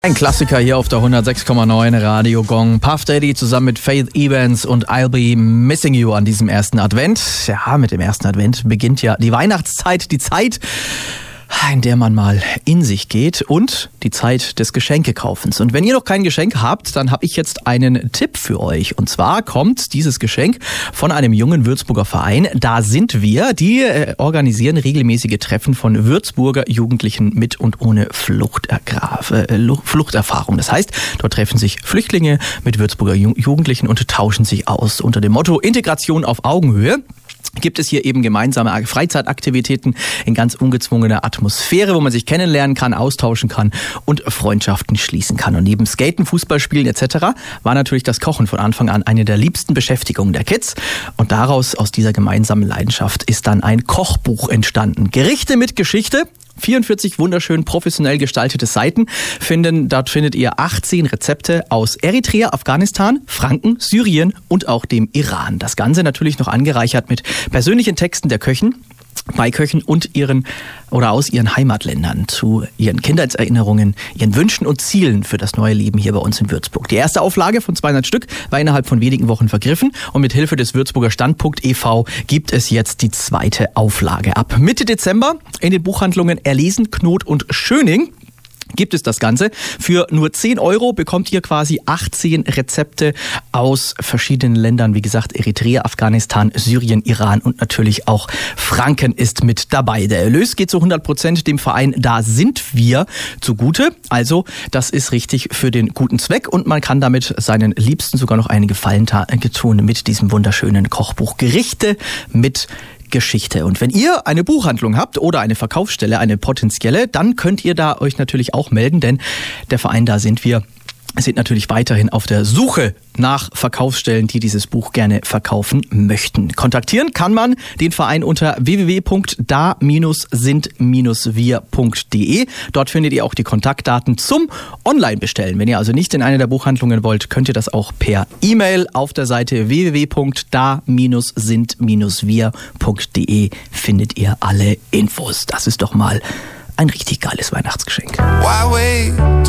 Ein Klassiker hier auf der 106,9 Radio Gong. Puff Daddy zusammen mit Faith Evans und I'll Be Missing You an diesem ersten Advent. Ja, mit dem ersten Advent beginnt ja die Weihnachtszeit, die Zeit, in der man mal in sich geht und die Zeit des Geschenkekaufens. Und wenn ihr noch kein Geschenk habt, dann habe ich jetzt einen Tipp für euch. Und zwar kommt dieses Geschenk von einem jungen Würzburger Verein. Da sind wir. Die organisieren regelmäßige Treffen von Würzburger Jugendlichen mit und ohne Fluchterfahrung. Das heißt, dort treffen sich Flüchtlinge mit Würzburger Jugendlichen und tauschen sich aus. Unter dem Motto Integration auf Augenhöhe gibt es hier eben gemeinsame Freizeitaktivitäten in ganz ungezwungener Atmosphäre, wo man sich kennenlernen kann, austauschen kann und Freundschaften schließen kann. Und neben Skaten, Fußballspielen etc. war natürlich das Kochen von Anfang an eine der liebsten Beschäftigungen der Kids. Und daraus, aus dieser gemeinsamen Leidenschaft, ist dann ein Kochbuch entstanden. Gerichte mit Geschichte. 44 wunderschön professionell gestaltete Seiten dort findet ihr 18 Rezepte aus Eritrea, Afghanistan, Franken, Syrien und auch dem Iran. Das Ganze natürlich noch angereichert mit persönlichen Texten der Köchen, bei Köchen und aus ihren Heimatländern zu ihren Kindheitserinnerungen, ihren Wünschen und Zielen für das neue Leben hier bei uns in Würzburg. Die erste Auflage von 200 Stück war innerhalb von wenigen Wochen vergriffen und mit Hilfe des Würzburger Standpunkt e.V. gibt es jetzt die zweite Auflage. Ab Mitte Dezember in den Buchhandlungen Erlesen, Knot und Schöning gibt es das Ganze. Für nur 10 € bekommt ihr quasi 18 Rezepte aus verschiedenen Ländern. Wie gesagt, Eritrea, Afghanistan, Syrien, Iran und natürlich auch Franken ist mit dabei. Der Erlös geht zu 100% dem Verein Da sind wir zugute. Also das ist richtig für den guten Zweck und man kann damit seinen Liebsten sogar noch einen Gefallen tun mit diesem wunderschönen Kochbuch Gerichte mit Geschichte. Und wenn ihr eine Buchhandlung habt oder eine Verkaufsstelle, eine potenzielle, dann könnt ihr da euch natürlich auch melden, denn der Verein Da sind wir sind natürlich weiterhin auf der Suche nach Verkaufsstellen, die dieses Buch gerne verkaufen möchten. Kontaktieren kann man den Verein unter www.da-sind-wir.de. Dort findet ihr auch die Kontaktdaten zum Online-Bestellen. Wenn ihr also nicht in eine der Buchhandlungen wollt, könnt ihr das auch per E-Mail auf der Seite www.da-sind-wir.de findet ihr alle Infos. Das ist doch mal ein richtig geiles Weihnachtsgeschenk.